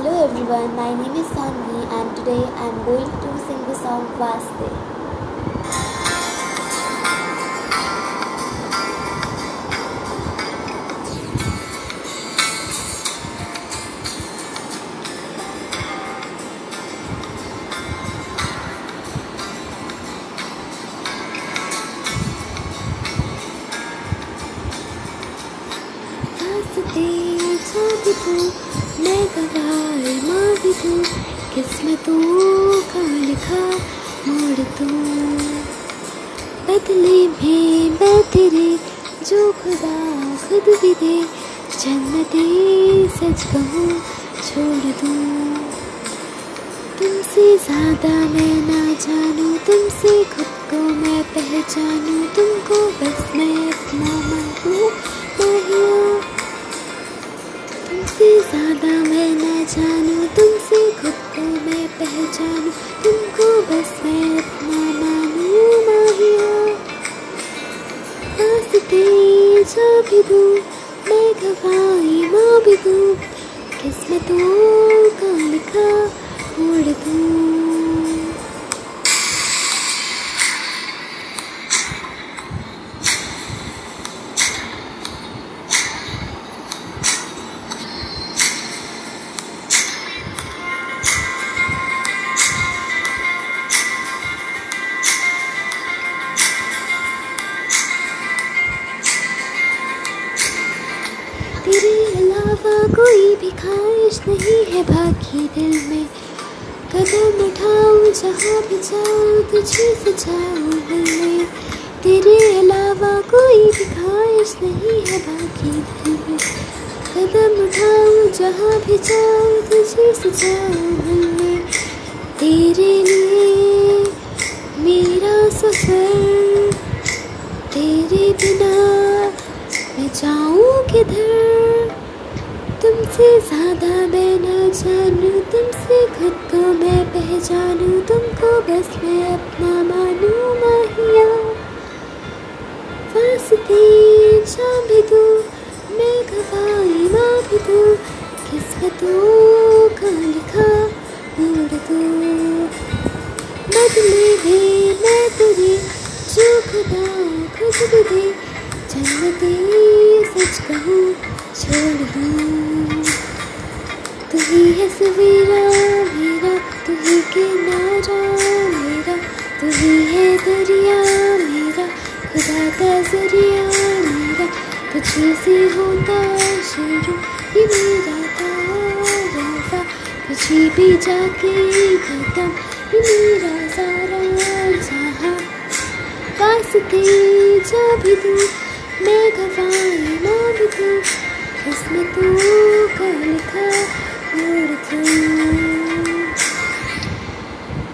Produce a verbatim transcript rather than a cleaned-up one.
Hello everyone, my name is Sanvi and today I am going to sing the song Vaste. जा भी तू मैं गवाई माँ भी तू किस्मतों का लिखा मोड़ तू बदले में मैं तेरे जो खुदा खुद भी दे जन्नते सच कहूँ छोड़ दूँ तुमसे ज़्यादा मैं ना जानूँ तुमसे खुद को मैं पहचानूँ तुमको बस मैं अपना मानूँ माहिया तुमसे ज़्यादा मैं ना जानूँ तुमसे खुद को मैं पहचानूँ तुमको बस मैं अपना मानूँ माहिया वास्ते जा भी दूँ मैं गवाई माँ भी दूँ किस्मतों का लिखा मोड़ दूँ तेरे अलावा कोई भी ख्वाहिश नहीं है बाकी दिल में कदम उठाऊं जहाँ भी जाऊँ तुझे से जाऊँ मिलने तेरे अलावा कोई भी ख्वाहिश नहीं है बाकी दिल में कदम उठाऊं जहाँ भी जाऊँ तुझे से जाऊँ मिलने तेरे लिए मेरा सफ़र तेरे बिना मैं जाऊँ किधर तुमसे ज़्यादा मैं ना जानूँ तुमसे खुद को मैं पहचानूँ तुमको बस मैं अपना मानूँ माहिया वास्ते जा भी दूँ मैं गवाई माँ भी दूँ किस्मतों का लिखा मोड़ दूँ बदले भी मैं तेरी जो खुदा खुद भी दे जन्नते सच कहूँ छोड़ दूँ तू ही है सवेरा मेरा तू ही किनारा मेरा तू ही है दरिया मेरा खुदा का जरिया मेरा तुझे से होता शुरू ये मेरा तारा तुझे भी जाके खत्म ये मेरा सारा जहाँ वास्ते जा भी दूँ मैं गवाई माँ भी दूँ किस्मतों